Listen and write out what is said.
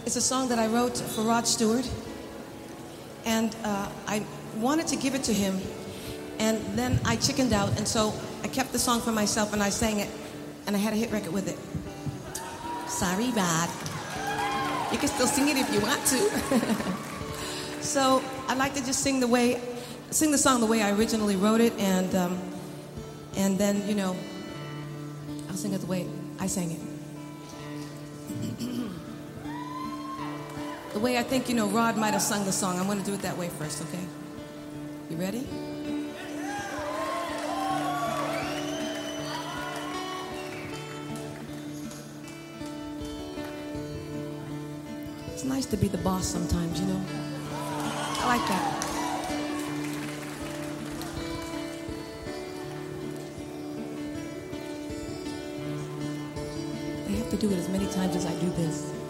It's a song that I wrote for Rod Stewart, and I wanted to give it to him, and then I chickened out, and so I kept the song for myself, and I sang it, and I had a hit record with it. Sorry, Rod. You can still sing it if you want to. So I like to just sing the song the way I originally wrote it, and then, you know, I'll sing it the way I sang it. The way I think, you know, Rod might have sung the song. I'm going to do it that way first, okay? You ready? It's nice to be the boss sometimes, you know? I like that. I have to do it as many times as I do this.